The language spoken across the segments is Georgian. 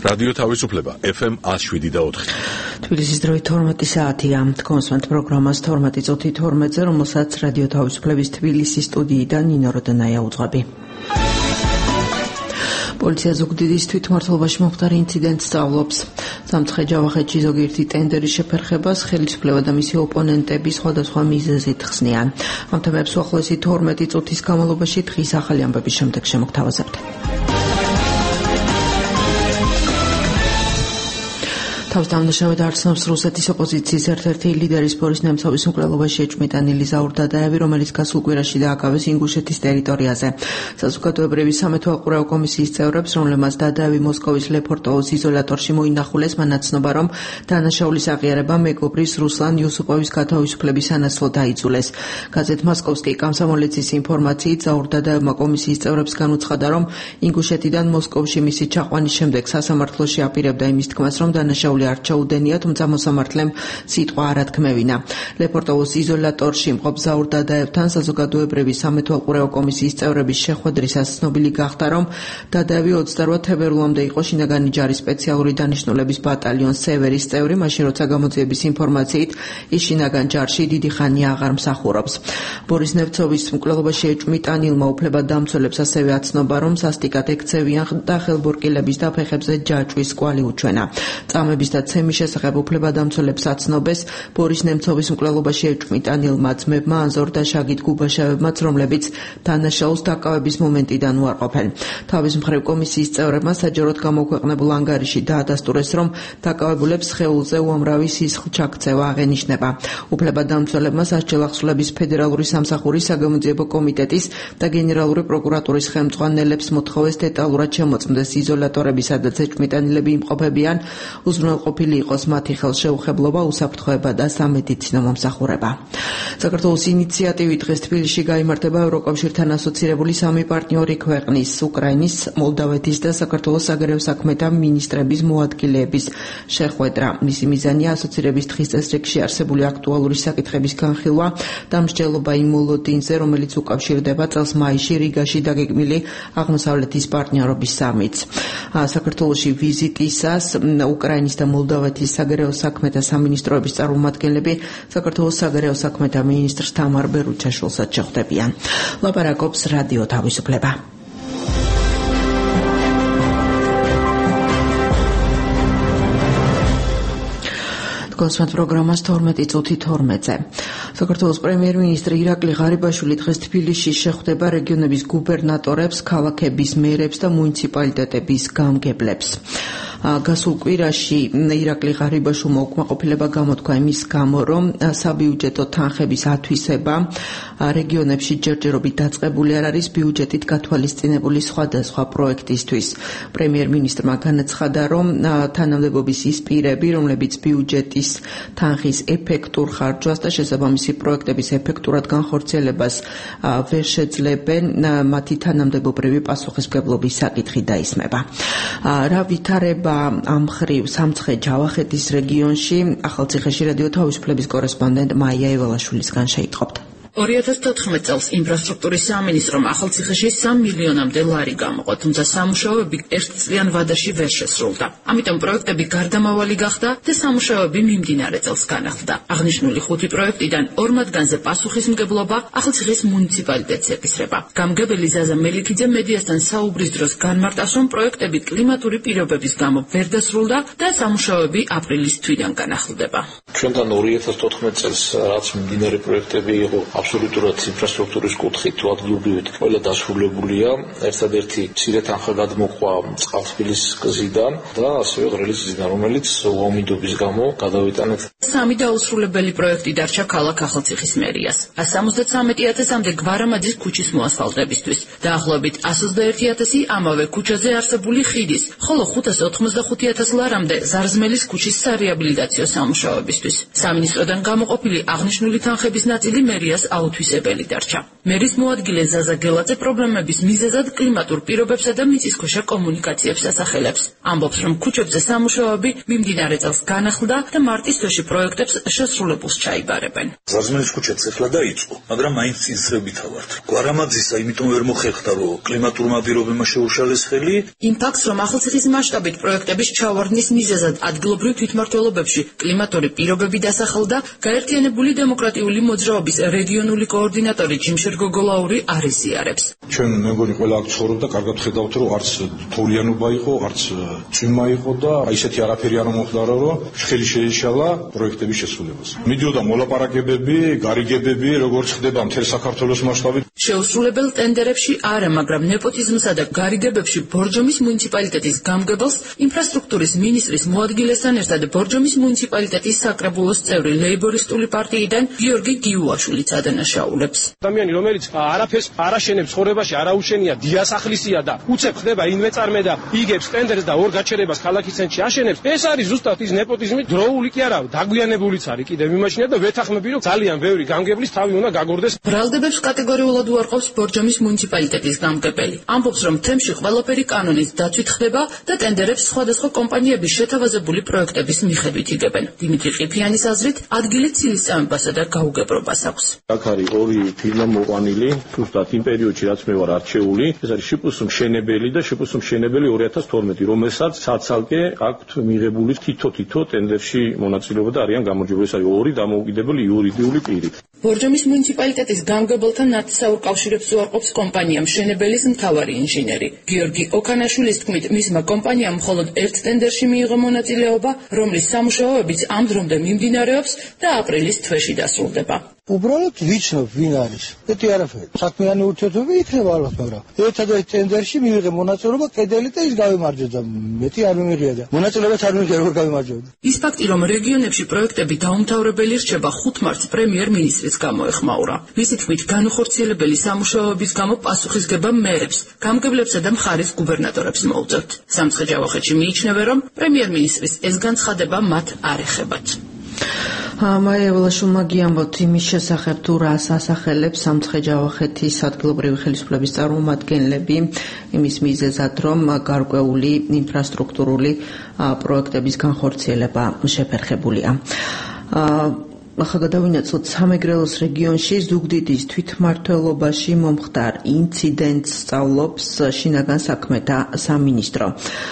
რადიო თავისუფლება FM 107.4. თბილისის დროით 12 საათია. კონსვენტ პროგრამას 12:12-ზე, რომელსაც რადიო თავისუფლების თბილისის სტუდიიდან ნინო როდანაია უძღვები. პოლიცია ზუგდიდის თვითმმართველობაში მომხდარ ინციდენტს სწავლობს. სამცხე ჯავახეთში ზოგიერთი ტენდერის შეფერხებას ხელისუფლება და მისი ოპონენტები სხვადასხვა მიზეზით ხსნიან. ამ თემებს უახლოესი 12 წუთის განმავლობაში დღის ახალი ამბების შემდეგ შემოგთავაზებთ. თავდამნაშავედ არსნობს რუსეთის ოპოზიციის ერთ-ერთი ლიდერის ბორის ნემცოვის მკვლელობაში ეჭვმიტანილი ზაურ დადაევი, რომელიც გასულ კვირაში დააკავეს ინგუშეთის ტერიტორიაზე. საზოგადოებრივი სამეთო აყურებო კომისიის წევრებს, რომლებმაც დადაევი მოსკოვის ლეფორტოვოს იზოლატორში მოინახულეს, მან აცნობა, რომ დანაშაულის აღიარება მეგობრის რუსლან იუსუპოვის გათავისუფლების სანაცვლოდ დაიძულეს. გაზეთ მოსკოვსკი კომსომოლეცის ინფორმაციით ზაურ დადაევმა კომისიის წევრებს განუცხადა, რომ ინგუშეთიდან მოსკოვში მისი ჩაყვანის შემდეგ სასამართლოში აპირებდა იმის თქმას, რომ დანაშაული არ ჩაუდენია, თუმცა მოსამართლემ სიტყვა არ ათქმევინა. ლეპორტოვოს იზოლატორში მყოფ ზაურ დადაევთან საზოგადოებრივი სამეთო აყურებო კომისიის წევრების შეხვედრისას ცნობილი გახდა, რომ დადაევი 28 თებერვლამდე იყო შინაგანი ჯარის სპეციალური დანიშნულების ბატალიონ სევერის წევრი, მაშინ როცა გამოძიების ინფორმაციით ის შინაგან ჯარში დიდი ხანია აღარ მსახურობს. ბორის ნემცოვის მკვლელობაში ეჭვმიტანილმა უფლებადამცველებს ასევე აცნობა, რომ სასტიკად ექცევიან და ხელბორკილების და ფეხებზე ჯაჭვის კვალი უჩვენა. წამების და ცემის შესახებ უფლებადამცველებს აცნობეს ბორის ნემცოვის მკვლელობაში ეჭვმიტანილმა ძმებმა ანზორ და შაგიდ გუბაშევებმაც, რომლებიც დანაშაულს დაკავების მომენტიდან უარყოფენ. თავის მხრივ კომისიის წევრებმა საჯაროდ გამოქვეყნებულ ანგარიში დაადასტურეს, რომ დაკავებულებს სხეულზე უამრავი სისხლჩაქცევა აღენიშნება. უფლებადამცველებმა სასჯელ ახსნილების ფედერალური სამსახურის საგამოძიებო კომიტეტის და გენერალური პროკურატურის ხელმძღვანელებს მოთხოვეს დეტალურად შემოწმდეს იზოლატორები, სადაც ეჭვმიტანილები იმყოფებიან, უზრუნველყოფილი იყოს მათი ხელშეუხებლობა, უსაფრთხოება და სამედიცინო მომსახურება. საქართველოს ინიციატივით დღეს თბილისში გაიმართება ევროკავშირთან ასოცირებული სამი პარტნიორი ქვეყნის, უკრაინის, მოლდავეთის და საქართველოს საგარეო საქმეთა მინისტრების მოადგილეების შეხვედრა. მისი მიზანია ასოცირების დღის წესრიგში არსებული აქტუალური საკითხების განხილვა და მსჯელობა იმ მოლოდინზე, რომელიც უკავშირდება წელს მაისში რიგაში დაგეგმილი აღმოსავლეთის პარტნიორობის სამიტს. საქართველოში ვიზიტისას უკრაინის და მოლდავეთის საგარეო საქმეთა სამინისტროების წარმომადგენლები საქართველოს საგარეო საქმეთა მინისტრს თამარ ბერუჩაშვილსაც შეხვდებიან. ლაპარაკობს რადიო თავისუფლება. კონსვენტ პროგრამას 12:12-ზე. საქართველოს პრემიერ-მინისტრი ირაკლი ღარიბაშვილი დღეს თბილისში შეხვდება რეგიონების გუბერნატორებს, ქალაქების მერებს და მუნიციპალიტეტების გამგებლებს. გასულ კვირაში ირაკლი ღარიბაშვილმა უკმაყოფილება გამოთქვა იმის გამო, რომ საბიუჯეტო თანხების ათვისება რეგიონებში ჯერჯერობით დაწყებული არ არის ბიუჯეტით გათვალისწინებული სხვადასხვა პროექტისთვის. პრემიერ-მინისტრმა განაცხადა, რომ თანამდებობის ის პირები, რომლებიც ბიუჯეტის თანხის ეფექტურ ხარჯვას და შესაბამისი პროექტების ეფექტურად განხორციელებას ვერ შეძლებენ, მათი თანამდებობრივი პასუხისმგებლობის საკითხი დაისმება. რა ვითარება ამ მხრივ სამცხე ჯავახეთის რეგიონში, ახალციხეში რადიო თავისუფლების კორესპონდენტ მაია ევალაშვილისგან შეიტყობთ. 2014 წელს ინფრასტრუქტურის სამინისტრომ ახალციხეში 3 მილიონამდე ლარი გამოყო, თუმცა სამუშაოები ერთწლიან ვადაში ვერ შესრულდა. ამიტომ პროექტები გარდამავალი გახდა და სამუშაოები მიმდინარე წელს განახლდა. აღნიშნული 5 პროექტიდან 2 მათგანზე პასუხისმგებლობა ახალციხის მუნიციპალიტეტს ეკისრება. გამგებელი ზაზა მელიქიძე მედიასთან საუბრის დროს განმარტავს, რომ პროექტები კლიმატური პირობების გამო ვერ დასრულდა და სამუშაოები აპრილის თვიდან განახლდება. ჩვენთან 2014 წელს რაც მიმდინარე პროექტები იყო აბსოლუტურად ინფრასტრუქტურის კუთხით თუ ადგილობრივით ყველა დასრულებულია. ერთადერთი მცირე თანხა გადმოყვა წყალთბილის გზიდან და ასევე ღრელის გზიდან, რომელიც უამიდობის გამო გადავიტანეთ. სამი დაუსრულებელი პროექტი დარჩა ქალაქ ახალციხის მერიას. 173,000-მდე გვარამაძის ქუჩის მოასფალტებისთვის, დაახლოებით 121,000 ამავე ქუჩაზე არსებული ხიდის, ხოლო 585,000 ლარამდე ზარზმელის ქუჩის სარეაბილიტაციო სამუშაოებისთვის. სამინისტროდან გამოყოფილი აღნიშნული თანხების ნაწილი მერიას აუთვისებელი დარჩა. მერის მოადგილე ზაზა გელაძე პრობლემების მიზეზად კლიმატურ პირობებსა და მიწისქვეშა კომუნიკაციებს ასახელებს. ამბობს, რომ ქუჩებზე სამუშაოები მიმდინარე წელს განახლდა და მარტის თვეში პროექტებს შესრულებულს ჩაიბარებენ. ზარზმელის ქუჩაც ახლა დაიწყო, მაგრამ მაინც წინსრებითა ვართ. გვარამაძისა იმიტომ ვერ მოხერხდა, რომ კლიმატურმა პირობებმა შეუშალეს ხელი. იმ ფაქტს, რომ ახალციხის მასშტაბით პროექტების ჩავარდნის მიზეზად ადგილობრივ თვითმმართველობებში კლიმატური პირობები დასახელდა, გაერთიანებული დემოკრატიული მოძრაობის რეგიონული კოორდინატორი ჯიმშერ გოგოლაური არ იზიარებს. ჩვენ მეგონი ყველა აქ ცხოვრობდა, კარგად ხედავთ, რომ არც თოვლიანობა იყო, არც წვიმა იყო და ისეთი არაფერი არ მომხდარა, რომ ხელი შეიშალა პროექტების შესრულებას. მიდიოდა მოლაპარაკებები, გარიგებები, როგორც ხდება მთელ საქართველოს მასშტაბით. შეუსრულებელ ტენდერებში არა, მაგრამ ნეპოტიზმსა და გარიგებებში ბორჯომის მუნიციპალიტეტის გამგებელს ინფრასტრუქტურის მინისტრის მოადგილესთან ერთად ბორჯომის მუნიციპალიტეტის საკრებულოს წევრი ლეიბორისტული პარტიიდან გიორგი გიუაშვილიც ადანაშაულებს. ადამიანი, რომელიც არაფერს არ აშენებს ცხოვრებაში, არაუშენია, დიასახლისია და უცებ ხდება ინვესტორმე და იგებს ტენდერს და ორ გაჩერებას ქალაქის ცენტრში აშენებს, ეს არის ზუსტად ის ნეპოტიზმი, დროული კი არა, დაგვიანებულიც არის კიდევ იმაშინია და ვეთანხმები, რომ ძალიან ბევრი გამგებლის თავი უნდა გაგორდეს. ბრალდებებს კატეგორიულად უარყოფს ბორჯომის მუნიციპალიტეტის გამგებელი. ამბობს, რომ თემში ყველაფერი კანონის დაცვით ხდება და ტენდერებს სხვადასხვა კომპანიების შეთავაზებული პროექტების მიხედვით იგებენ. დიმიტრი ყიფიანის აზრით, ადგილი ცილისწამებასა და გაუგებრობას აქვს. აქ არის ორი ფირმა მოყვანილი, ზუსტად იმ პერიოდში, რაც მე ვარ არჩეული, ეს არის შპს მშენებელი და შპს მშენებელი 2012, რომელსაც საცალკე აქვთ მიღებული თითო ტენდერში მონაწილეობა და არიან გამარჯვებული. ეს არის ორი დამოუკიდებელი იურიდიული პირი. ბორჯომის მუნიციპალიტეტის გამგებელთან ნათესაურ კავშირებს უარყოფს კომპანია მშენებელის მთავარი ინჟინერი. გიორგი ოკანაშვილის თქმით, მისმა კომპანიამ მხოლოდ ერთ ტენდერში მიიღო მონაწილეობა, რომლის სამუშაოებიც ამ დრომდე მიმდინარეობს და აპრილის თვეში დასრულდება. უბრალოდ ვიცნობ ვინ არის. ეთი არაფერი. საქმიანი ურთიერთობები იქნება ალბათ, მაგრამ ერთადერთი ტენდერში მიიღე მონაწილეობა კედელი და ის გავიმარჯვდა. მეტი არ მიიღია და მონაწილეობაც არ მიიღე, როგორ გავიმარჯვდა. ის ფაქტი, რომ რეგიონებში პროექტები დაუმთავრებელი რჩება 5 მარტს პრემიერ-მინისტრის გამოეხმაურა. მისი თქმით, განუხორციელებელი სამუშაოების გამო პასუხისგება მერებს, გამგებლებსა და მხარის გუბერნატორებს მოუწევთ. სამცხე-ჯავახეთში მიიჩნევენ, რომ პრემიერ-მინისტრის ეს განცხადება მათ არ ეხებათ. მაია ველაშვილმა გიამბოთ იმის შესახებ, თუ რას ასახელებს სამცხე-ჯავახეთის ადგილობრივი ხელისუფლების წარმომადგენლები იმის მიზეზად, რომ გარკვეული ინფრასტრუქტურული პროექტების განხორციელება შეფერხებულია. ახლა გადავინაცვლოთ სამეგრელოს რეგიონში ზუგდიდის თვითმმართველობაში მომხდარ ინციდენტს სწავლობს შინაგან საქმეთა სამინისტრო.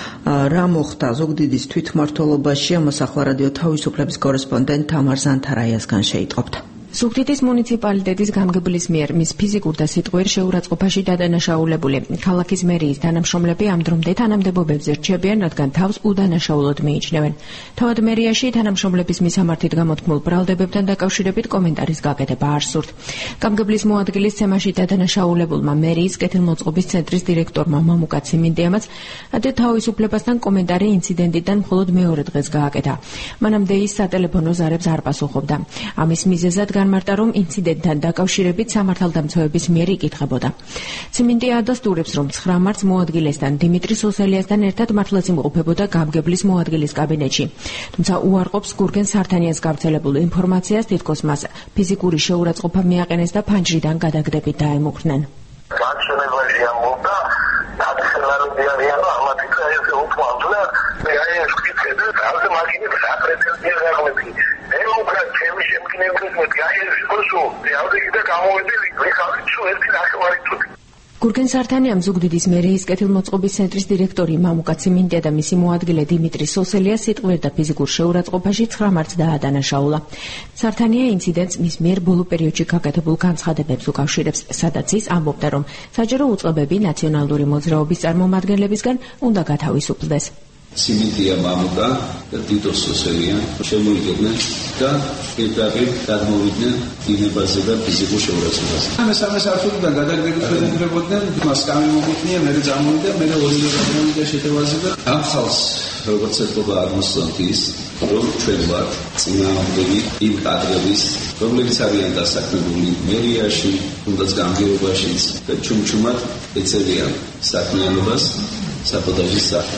რა მოხდა ზუგდიდის თვითმმართველობაში, ამას ახლა რადიო თავისუფლების კორესპონდენტ თამარ ზანთარაიასგან შეიტყობთ. ზუგდიდის მუნიციპალიტეტის გამგებლის მიერ მის ფიზიკურ და სიტყვიერ შეურაცხყოფაში დადანაშაულებული ქალაქის მერიის თანამშრომლები ამ დრომდე თანამდებობებზე რჩებიან, რადგან თავს უდანაშაულოდ მიიჩნევენ. თავად მერიაში თანამშრომლების მისამართით გამოთქმულ ბრალდებებთან დაკავშირებით კომენტარის გაკეთება არ სურთ. გამგებლის მოადგილის ცემაში დადანაშაულებულმა მერიის კეთილმოწყობის ცენტრის დირექტორმა მამუკა ციმინდიამაც რადიო თავისუფლებასთან კომენტარი ინციდენტიდან მხოლოდ მეორე დღეს გააკეთა. მანამდე ის სატელეფონო ზარებს არ პასუხობდა. ამის მიზეზად განმარტა, რომ ინციდენტთან დაკავშირებით სამართალდამცავების მიერ იკითხებოდა. ციმინდია ადასტურებს, რომ 9 მარტს მოადგილესთან დიმიტრი სოსელიასთან ერთად მართლაც იმყოფებოდა გამგებლის მოადგილის კაბინეტში. თუმცა უარყოფს გურგენ სართანიას გავრცელებულ ინფორმაციას, თითქოს მას ფიზიკური შეურაცხყოფა მიაყენეს და ფანჯრიდან გადაგდებით დაემუქრნენ. განსხვავებაში ამბობდა, დაწესებულები არიან, ამათი ეს უპოვდა, მე ეს ვკითხები, თავზე მაგინებს აპრეტენზია გაღმები. ემუქრა ჩემი შემკნევრის მეტი ეს ხოსო, რეალები და გამოვედელი, ვიხავი თუ ერთი ნახევარი წუთი. გურგენ სართანიამ ზუგდიდის მერიის კეთილმოწყობის ცენტრის დირექტორი მამუკა ციმინდია და მისი მოადგილე დიმიტრი სოსელია სიტყვიერ და ფიზიკურ შეურაცხყოფაში 9 მარტს დაადანაშაულა. სართანია ინციდენტს მის მიერ ბოლო პერიოდში გაკეთებულ განცხადებებს უკავშირებს, სადაც ის ამბობდა, რომ საჯარო უწყებები ნაციონალური მოძრაობის წარმომადგენლებისგან უნდა გათავისუფლდეს. ციმინდია მამუკა და დიტო სოსელია შემოიგებდნენ და პირდაპირ გადმოვიდნენ დინებაზე და ფიზიკურ შეურაცხყოფაზე. ამას არხებიდან გადაგდებით შედებოდნენ, მას გამომიქნია, მე წამოვიდა, მე ორივე გამოვიდა შეტევაზე და ამ ხალხს როგორც ეთქობა აღმოსავლეთ ის, რომ ჩვენ ვართ წინააღმდეგი იმ კადრების, რომლებიც არიან დასაქმებული მერიაში, თუნდაც გამგეობაშიც და ჩუმჩუმად ეწევიან საქმიანობას საპოდაჟის სახით.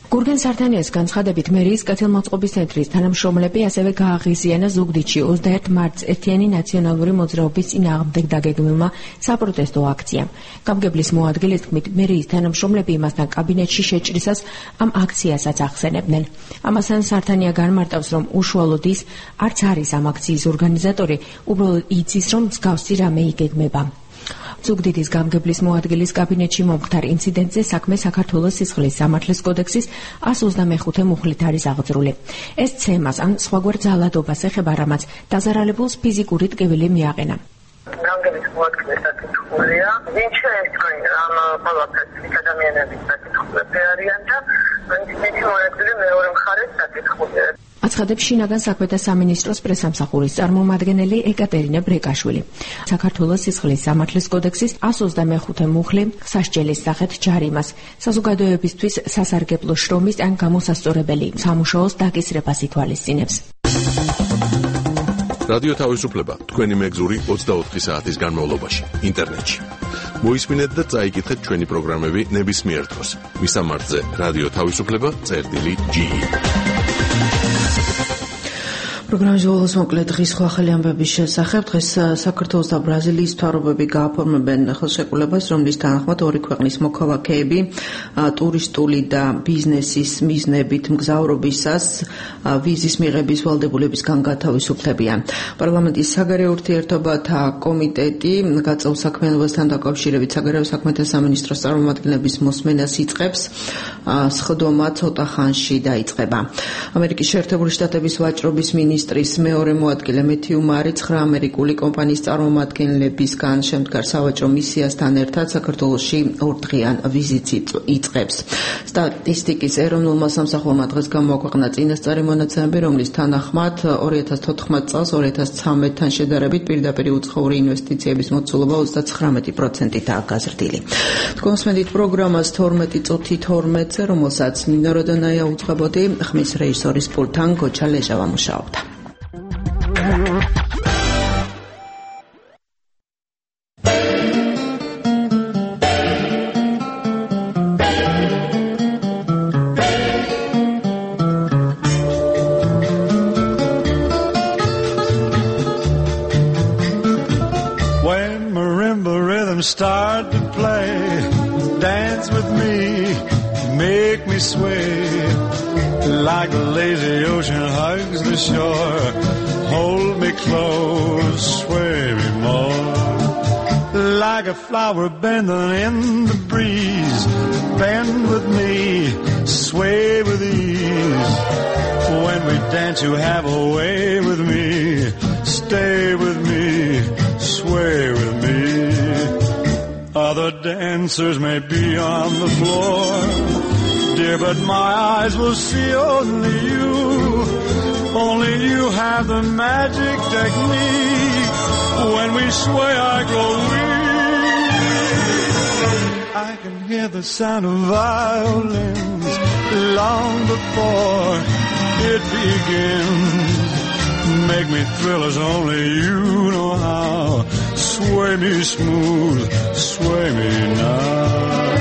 გურგენ სართანიას განცხადებით მერიის კეთილმოწყობის ცენტრის თანამშრომლები ასევე გააღიზიანა ზუგდიდში 21 მარტს ერთიანი ნაციონალური მოძრაობის წინააღმდეგ დაგეგმილმა საპროტესტო აქციამ. გამგებლის მოადგილის თქმით, მერიის თანამშრომლები იმასთან კაბინეტში შეჭრისას ამ აქციასაც ახსენებდნენ. ამასთან სართანია განმარტავს, რომ უშუალოდ ის არც არის ამ აქციის ორგანიზატორი, უბრალოდ იცის, რომ მსგავსი რამე იგეგმება. ზუგდიდის გამგებლის მოადგილის კაბინეტში მომხდარ ინციდენტზე საქმე საქართველოს სისხლის სამართლის კოდექსის 125 მუხლით არის აღძრული. ეს ცემას ან სხვაგვარ ძალადობას ეხება, რამაც დაზარალებულს ფიზიკური ტკივილი მიაყენა. გამგებლის მოადგილის საკითხია, ვინ შეესწროა ამ ყველაფერს ადამიანების საკითხები არიან და ინციდენტი მოადგილი მეორე მხარეს საკითხია. აცხადებს შინაგან საქმეთა სამინისტროს პრესამსახურის წარმომადგენელი ეკატერინე ბრეკაშვილი. საქართველოს სისხლის სამართლის კოდექსის 125 მუხლი სასჯელის სახით ჯარიმას საზოგადოებისთვის სასარგებლო შრომის ან გამოსასწორებელი სამუშაოს დაკისრებას ითვალისწინებს. რადიო თავისუფლება თქვენი მეგზური 24 საათის განმავლობაში ინტერნეტში. მოისმინეთ და წაიკითხეთ ჩვენი პროგრამები ნებისმიერ დროს. მისამართზე რადიო თავისუფლება.ge პროგრამის ბოლოს მოკლედ დღის ახალი ამბების შესახებ. დღეს საქართველოს და ბრაზილიის მთავრობები გააფორმებენ ხელშეკრულებას, რომლის თანახმად ორი ქვეყნის მოქალაქეები ტურისტული და ბიზნესის მიზნებით მგზავრობისას ვიზის მიღების ვალდებულებისგან გათავისუფლებიან. პარლამენტის საგარეო ურთიერთობათა კომიტეტი გაწეულ საქმიანობასთან დაკავშირებით საგარეო საქმეთა სამინისტროს წარმომადგენლების მოსმენას იწყებს. სხდომა ცოტა ხანში დაიწყება. ამერიკის შეერთებული შტატების ვაჭრობის მინისტრის მეორე მოადგილე მეთიუ მარი 9 ამერიკული კომპანიის წარმომადგენლებისგან შემდგარ სავაჭრო მისიასთან ერთად საქართველოში ორდღიან ვიზიტს იწყებს. სტატისტიკის ეროვნულმა სამსახურმა დღეს გამოაქვეყნა წინასწარი მონაცემები, რომლის თანახმად 2014 წელს 2013-თან შედარებით პირდაპირ უცხოური ინვესტიციების მოცულობა 39%-აა გაზრდილი. თქვენსმენით პროგრამას 12 წუთი 12-ზე, რომელსაც ნინო როდონაია უძღვებოდი, ხმის რეჟისორის პულტთან გოჩა ლეჟავა მუშაობდა. When marimba rhythms start to play, dance with me, make me sway, like the lazy ocean hugs the shore, hold me close, sway me more, like a flower bending in the breeze, bend with me, sway with ease, when we dance you have a way with me, stay with me, sway with me. Other dancers may be on the floor, dear, but my eyes will see only you. Only you have the magic technique. When we sway, I go weak. I can hear the sound of violins long before it begins. Make me thrill as only you know how. Sway me smooth, sway me now.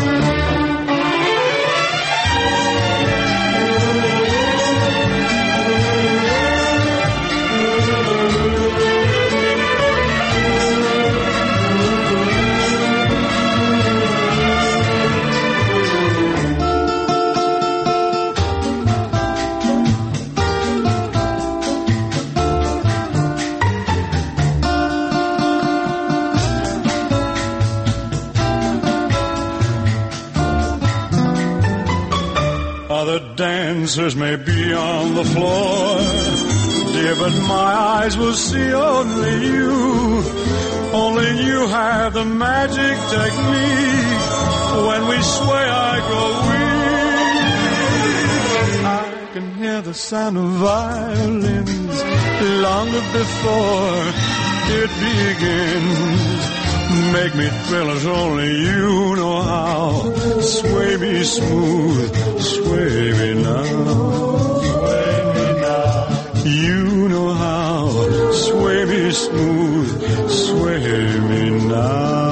Other dancers may be on the floor, dear, but my eyes will see only you. Only you have the magic technique. When we sway, I go weak. I can hear the sound of violins long before it begins. Make me thrill as only you know how. Sway me smooth, sway me now. Sway me now. You know how. Sway me smooth, sway me now.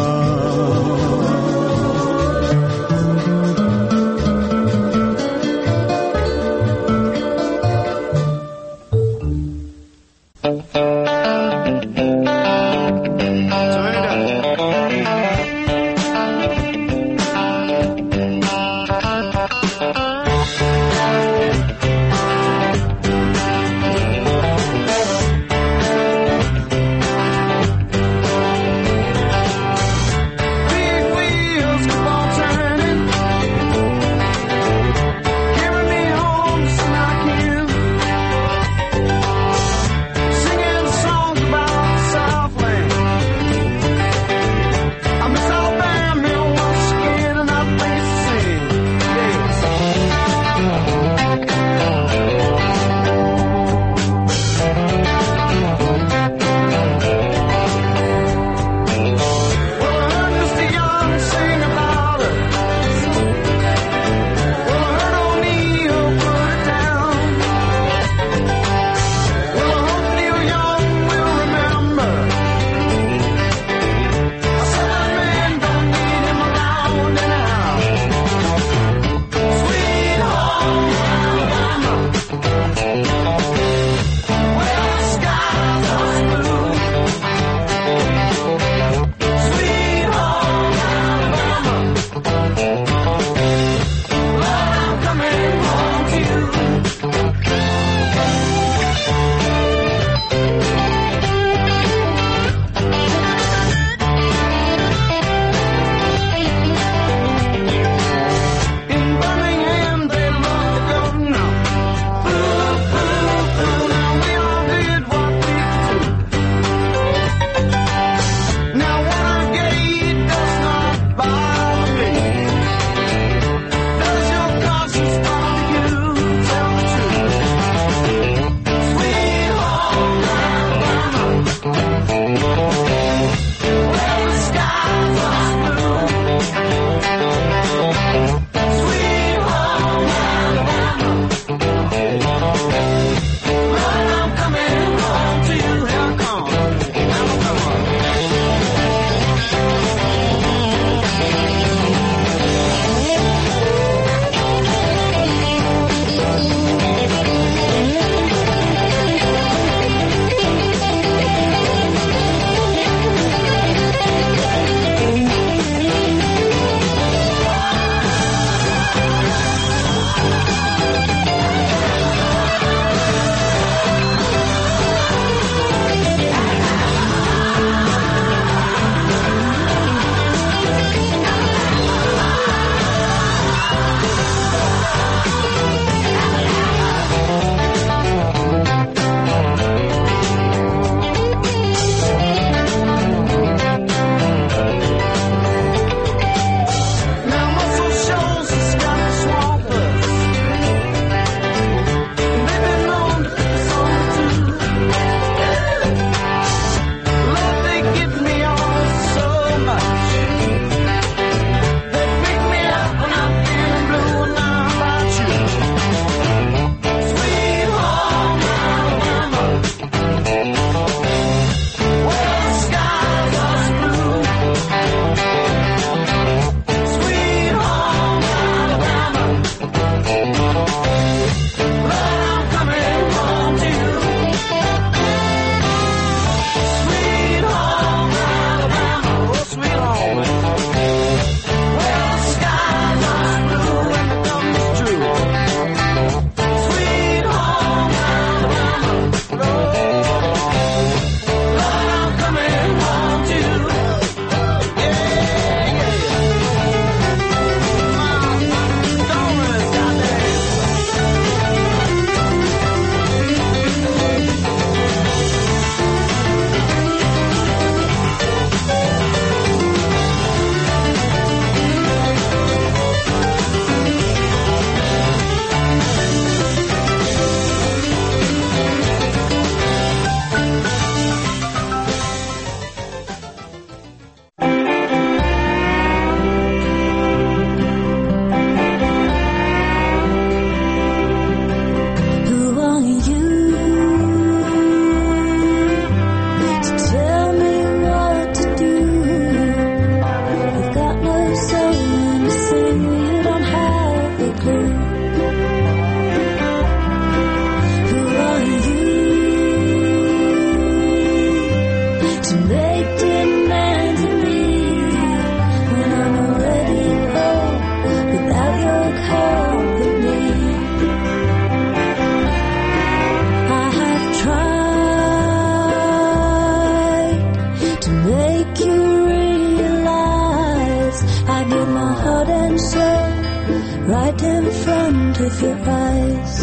right in front of your eyes.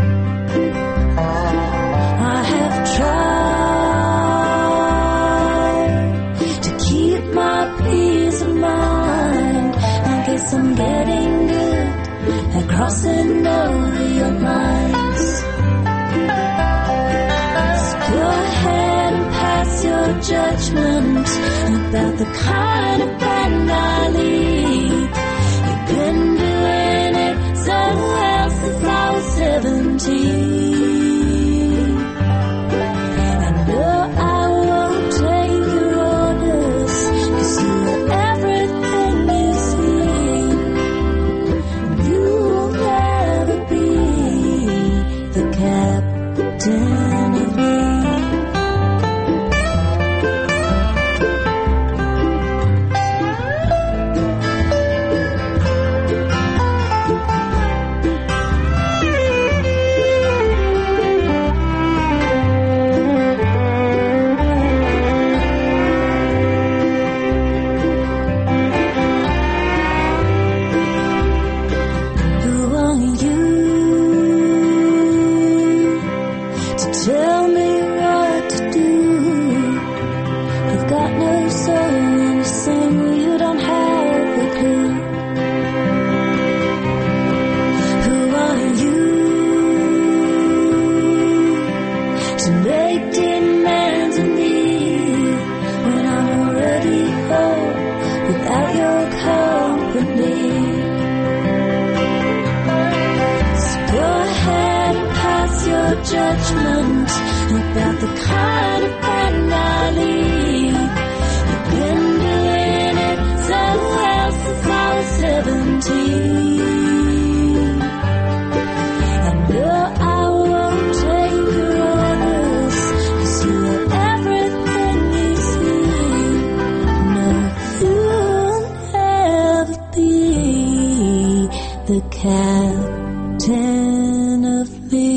I have tried to keep my peace of mind. I guess I'm getting good at crossing over your lines. So go ahead and pass your judgment about the kind of band I lead. You've been doing it so well since I was 17. And no, I won't take your orders, 'cause you're everything you see. You will never be the captain of me. Tell me what to do. You've got no soul and you sing, you don't have a clue. Who are you to make demands of me when I'm already home without your company? So go ahead and pass your judgment about the kind of band I lead. You've been doing it so well since I was 17. And no, I won't take your orders, 'cause you're everything you see. No, you'll never be the captain of me.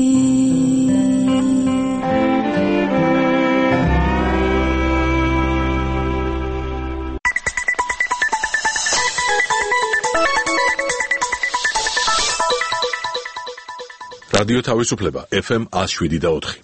რადიო თავისუფლება FM 107.4.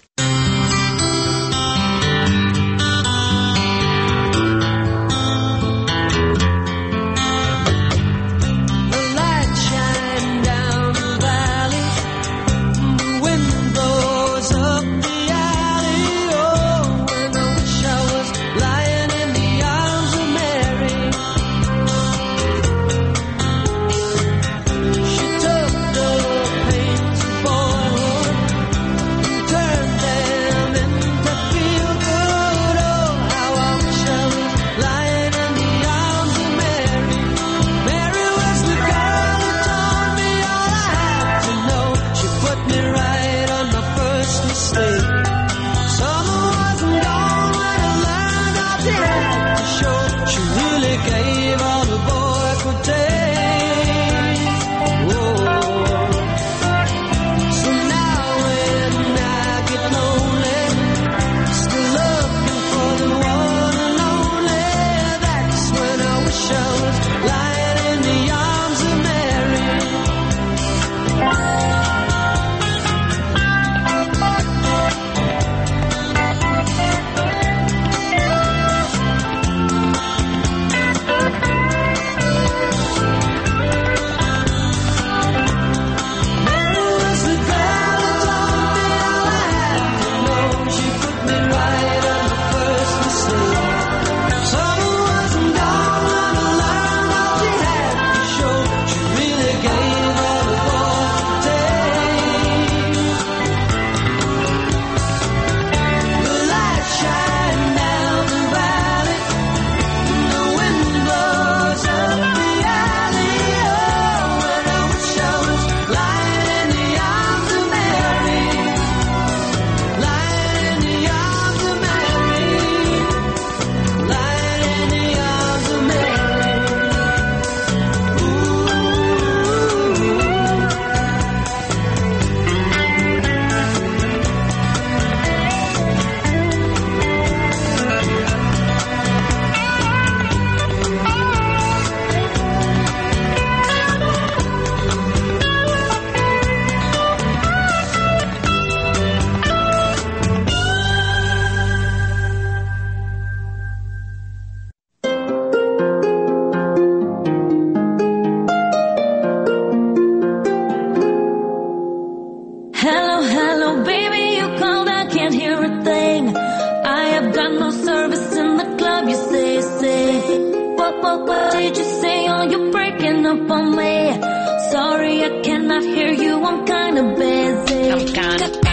what did you say? Oh, you're breaking up on me. Sorry, I cannot hear you. I'm kinda busy. I'm kinda busy.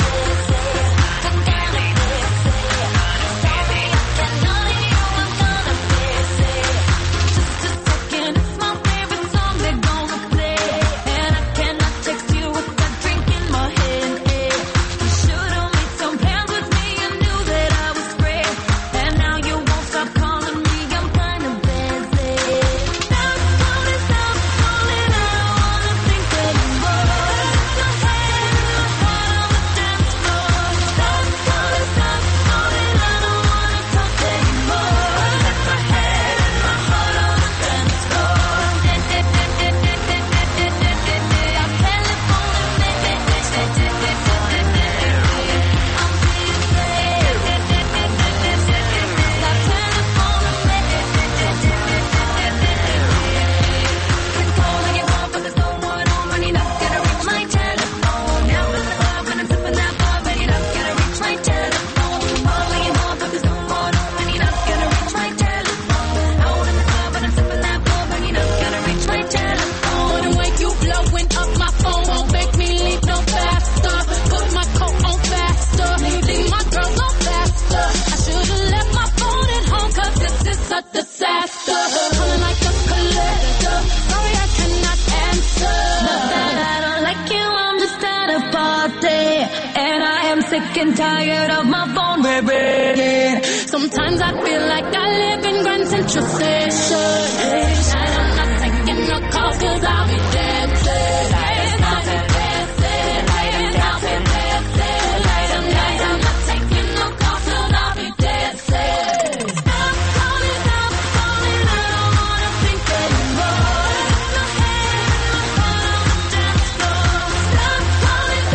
Sick and tired of my phone ringing. Sometimes I feel like I live in Grand Central Station. And I'm not taking no calls cause I'll be dancing. Dancing, dancing, dancing, dancing. Tonight I'm not taking no calls cause I'll be dancing. Stop calling, I don't wanna think anymore. No head in my heart on the dance floor. Stop calling,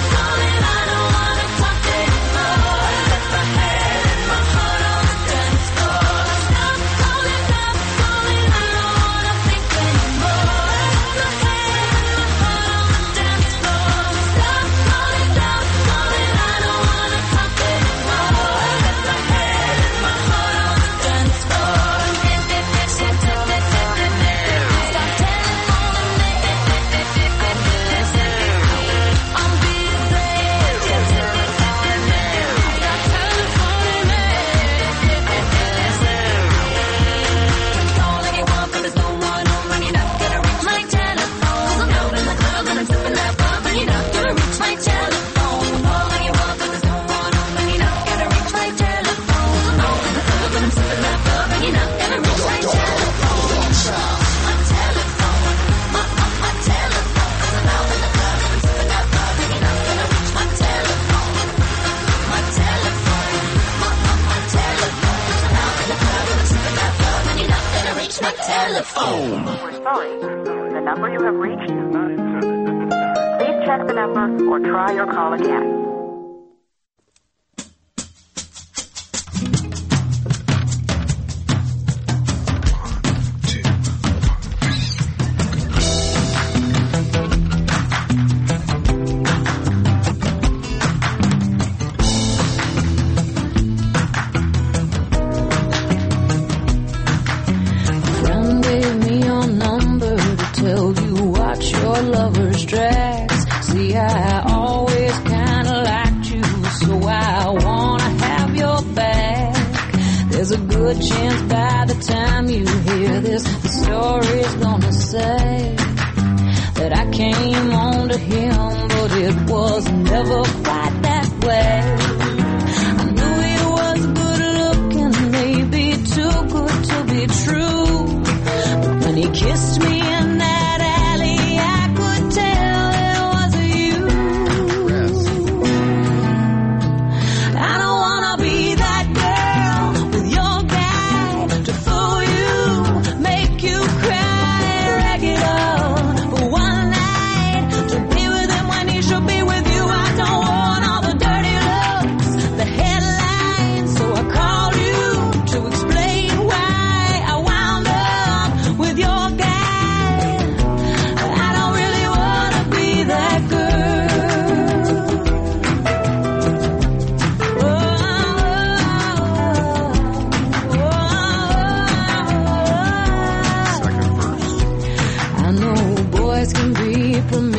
I don't wanna talk anymore. Left my head in my heart on the dance floor. Stop calling, I don't wanna think anymore. No head in my heart on the dance floor. Stop calling, I don't wanna talk anymore. Left my head in my heart on the dance floor. Stop telephoning me. I'm Telephone. We're sorry. The number you have reached is not in service. Please check the number or try your call again. Friend gave me your number to tell you watch your lover's tracks. See, I always kinda liked you, so I wanna have your back. There's a good chance by the time you hear this, the story's gonna say that I came on to him, but it was never quite that way. I knew he was good looking, maybe too good to be true. But when he kissed me in that alley, I could tell it was you. I don't wanna be that girl with your guy to fool you, make you cry, rag it up for one night, to be with him when he should be with you. I don't want all the dirty looks, the headlines, so I called you to explain why I wound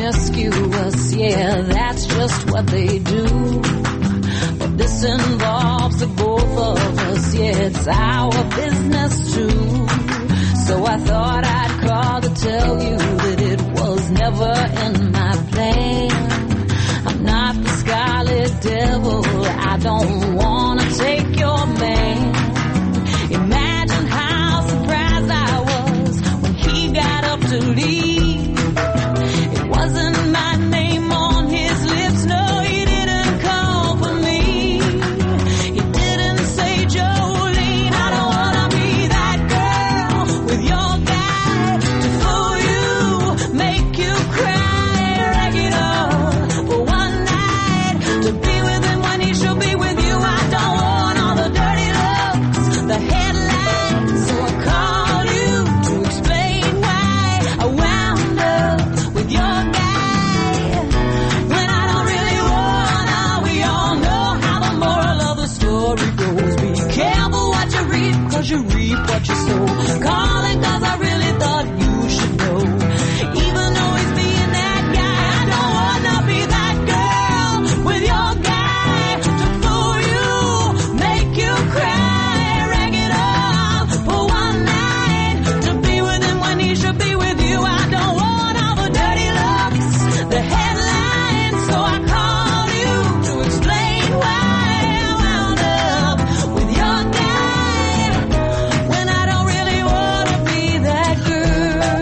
promiscuous, yeah, that's just what they do. But this involves the both of us, yeah, it's our business too. So I thought I'd call to tell you that it was never in my plan. I'm not the scarlet devil, I don't wanna take your man. Imagine how surprised I was when he got up to leave. It wasn't my name on his lips, no, he didn't call for me. He didn't say, Jolene, I don't wanna be that girl with your guy to fool you, make you cry, rag it up for one night, to be with him when he should be with you. I don't want all the dirty looks, the headlines, so I called you to explain why I wound up with your guy when I don't really wanna. We all know how the moral of the story goes. Be careful what you reap, 'cause you reap what you sow. Calling 'cause I really thought you should know. Even though he's being that guy, I don't wanna be that girl with your guy to fool you, make you cry, rag it up for one night, to be with him when he should be with you. I don't want all the dirty looks, the headlines, so I called you to explain why I wound up with your guy when I don't really wanna be that girl.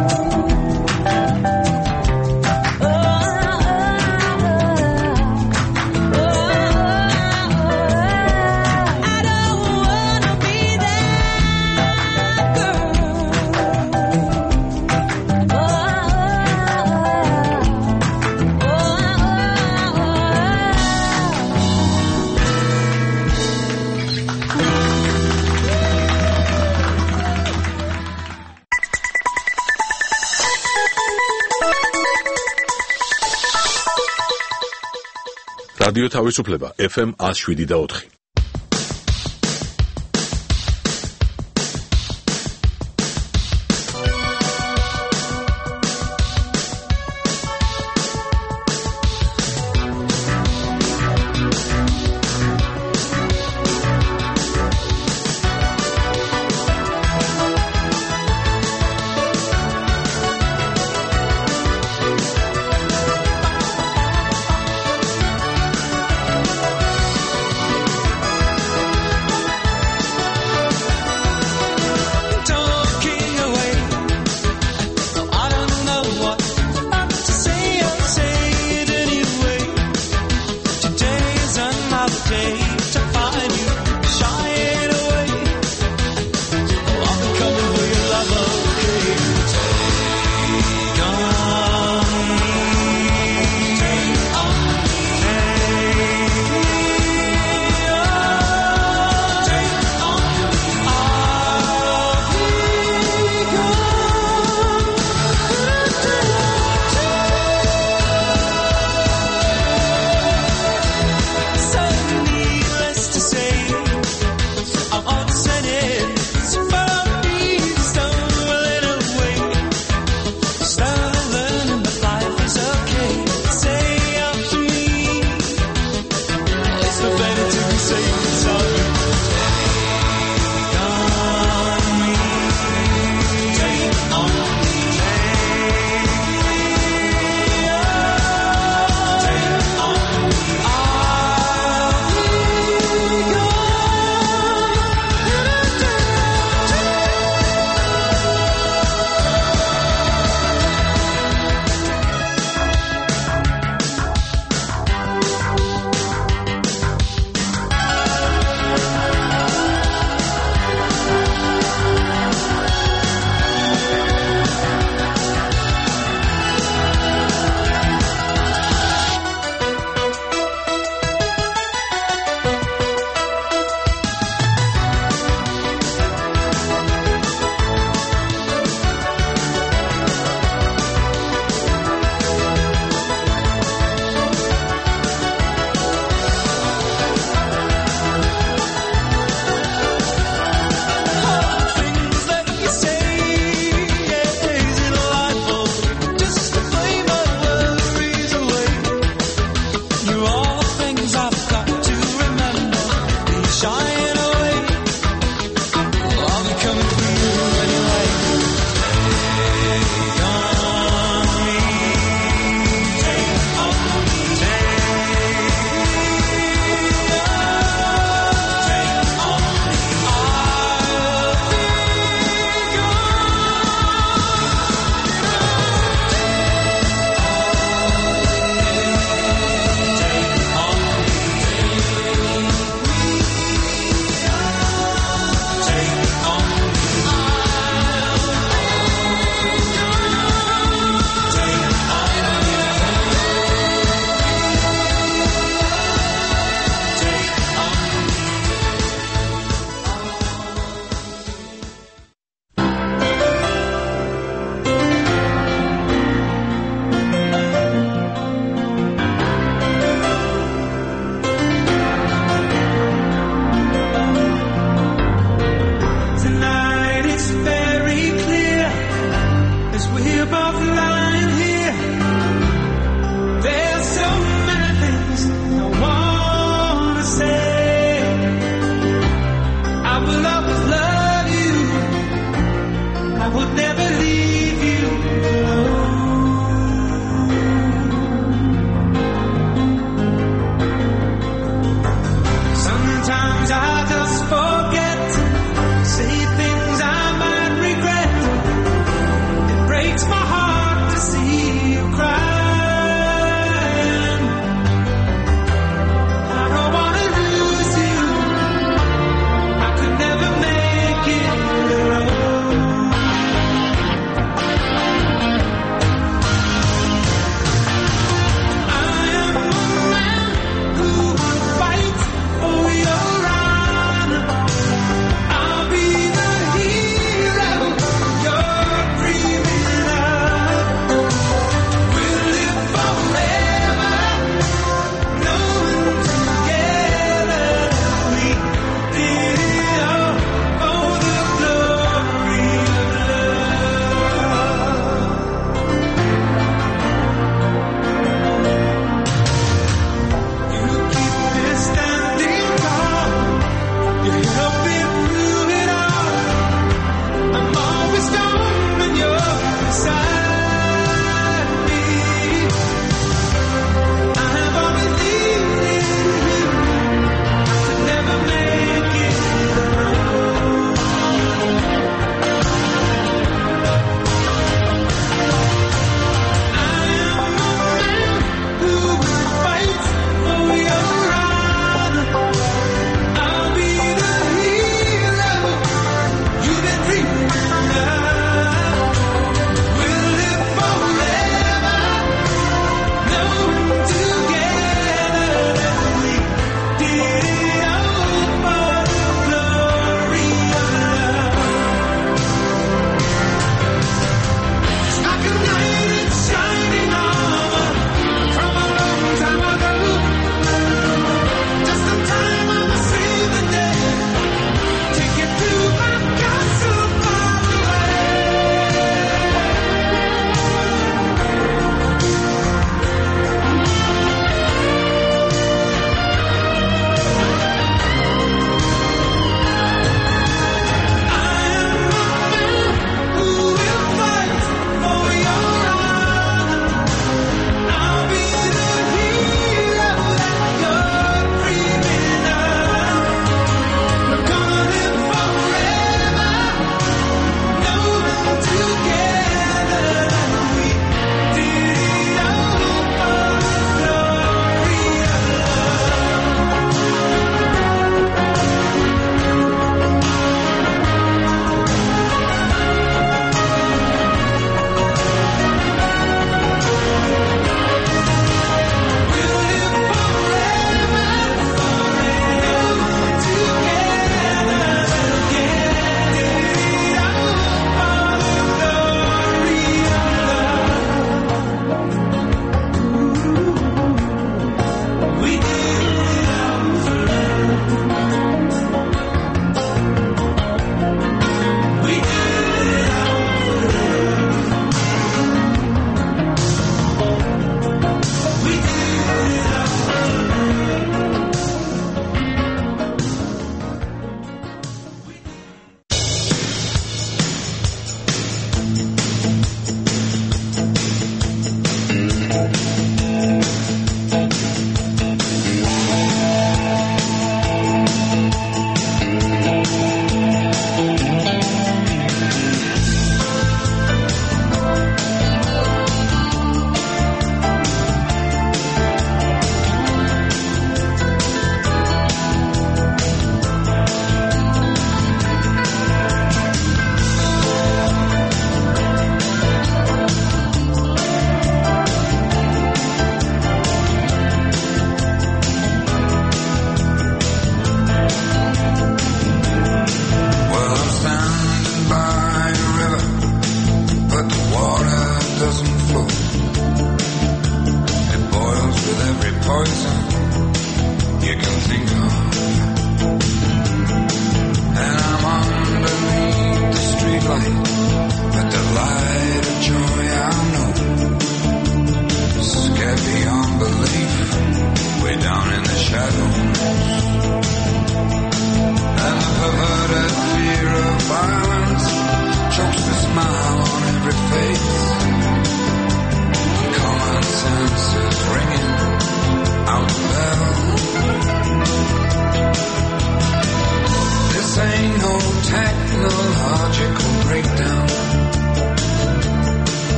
I don't wanna be that girl. რადიო თავისუფლება FM 107.4.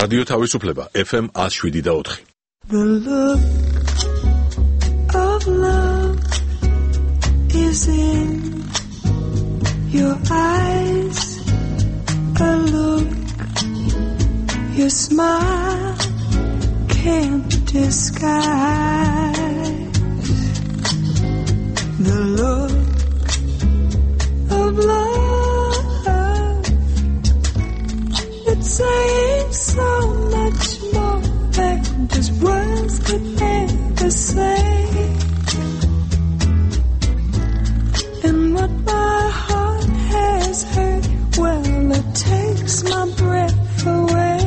რადიო თავისუფლება FM 107.4. The look of love is in your eyes, a look your smile can't disguise. The look of love, it's saying so much more than just words could ever say. And what my heart has heard, well, it takes my breath away.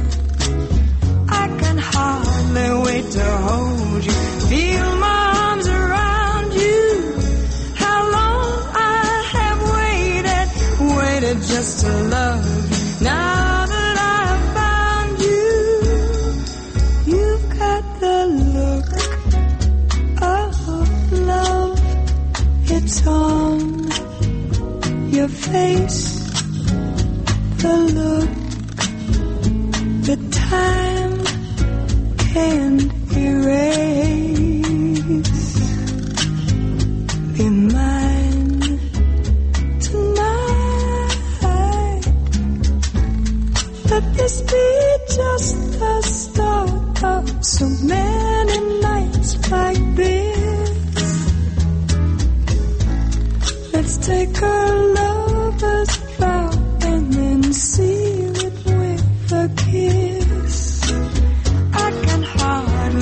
I can hardly wait to hold you, feel my arms around you. How long I have waited just to love you. Now that I've found you, you've got the look of love. It's on your face, the look that time can't erase. Be mine tonight. Let this be just the start of so many nights like this. Let's take our lover's vow and then seal it with a kiss. I can hardly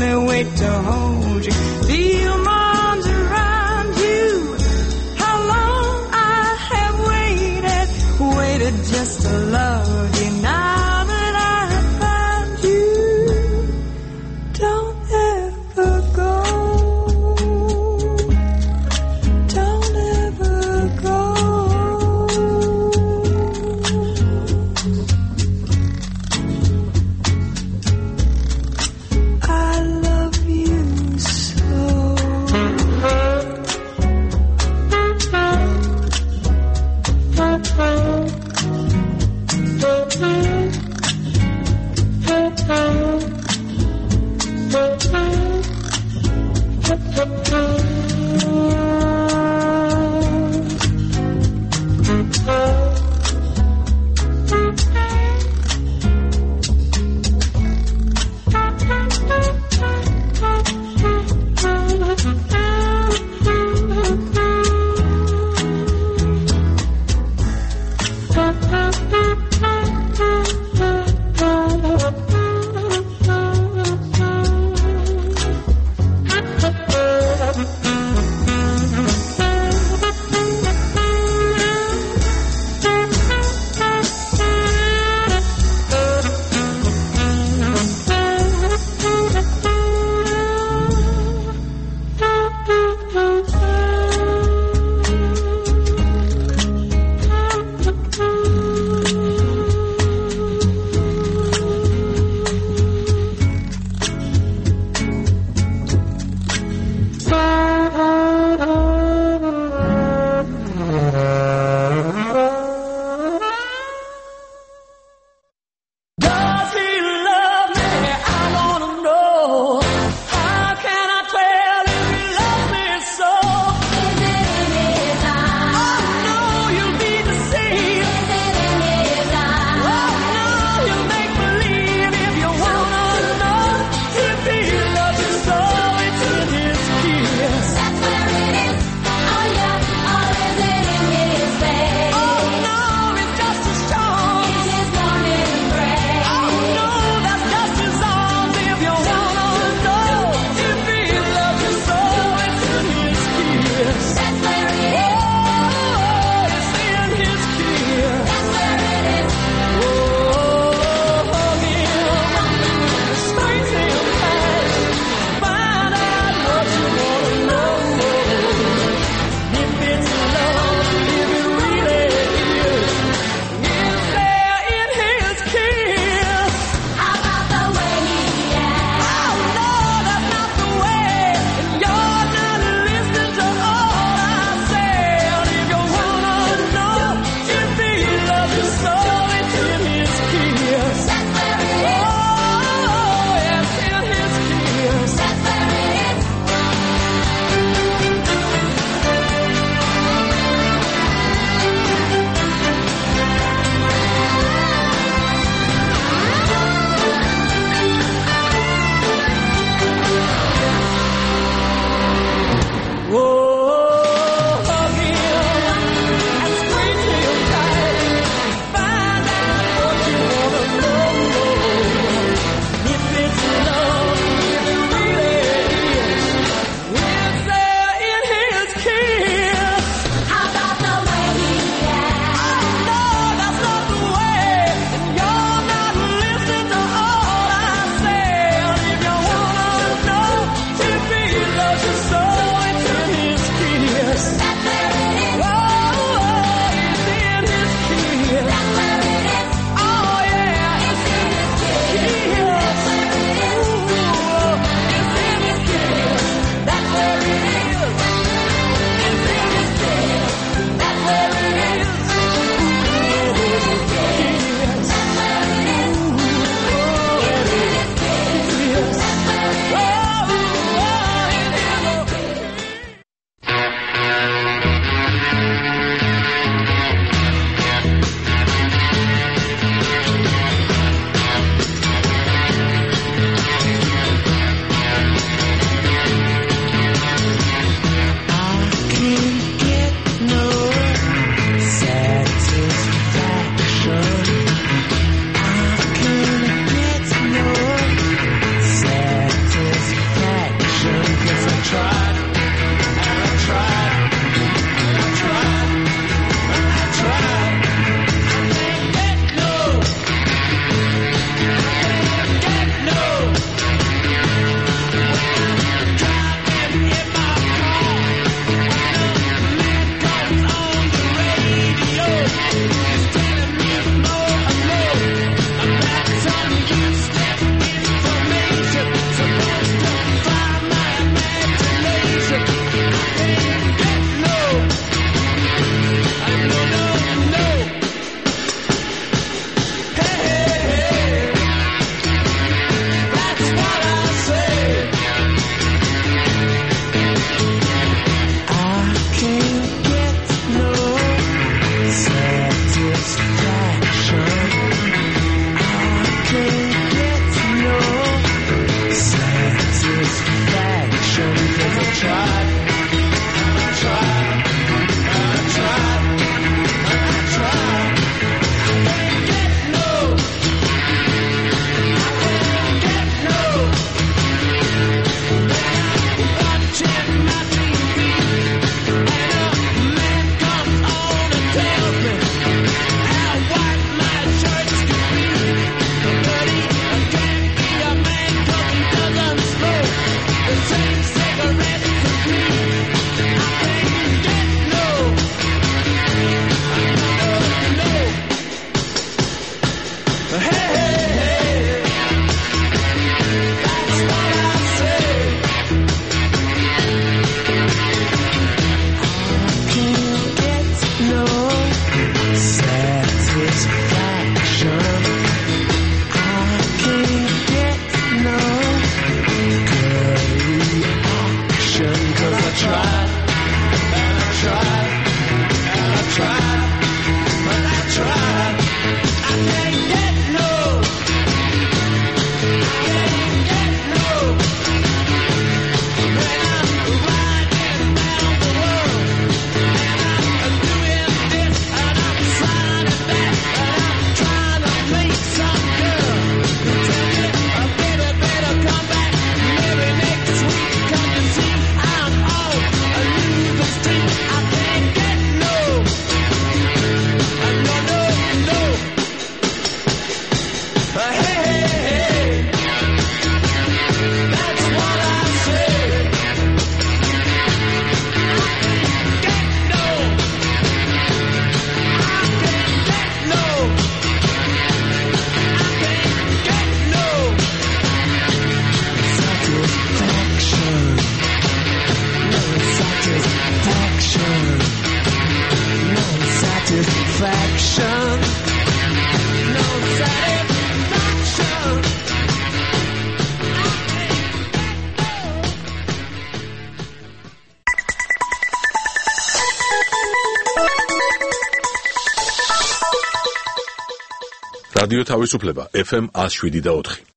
რადიო თავისუფლება FM 107 და 4.